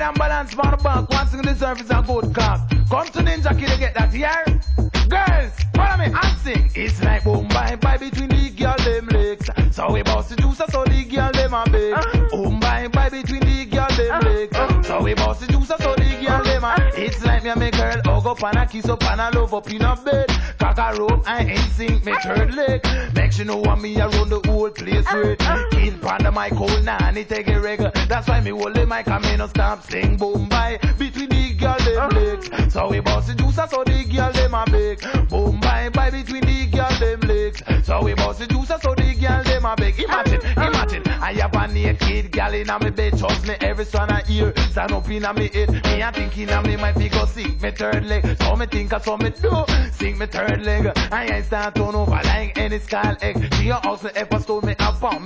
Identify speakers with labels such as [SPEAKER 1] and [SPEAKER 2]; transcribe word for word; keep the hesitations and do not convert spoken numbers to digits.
[SPEAKER 1] and balance for the back. One thing deserve is a good cock. Come to Ninja Kid to get that here. Girls, follow me and sing. It's like boom bye bye between the girl them legs. So we bounce the juice so the girl them a big. Boom bye bye between the girl them legs. So we bounce the juice so the girl them a. It's like me and my girl hug up and a kiss up and a love up in a bed. Cock a rope and ain't sink me third leg. Make sure know what me around the whole place with. Kid pan the mic hold nanny take a regular. That's why me hold the mic and me no stop sing boom bye between the girl them legs. So we bounce the juice so the girl them a big. Boom bye bye between the girl them legs. So we bounce the juice so the girl them a big. Imagine, imagine, I have a naked girl in a me bed. Trust me, every son I hear stand up in a me head. Me a thinking a me might be go sing me third leg. So me think I saw me do sing me third leg. I ain't start turn over like any skull egg. She a house me ever stole me a pound.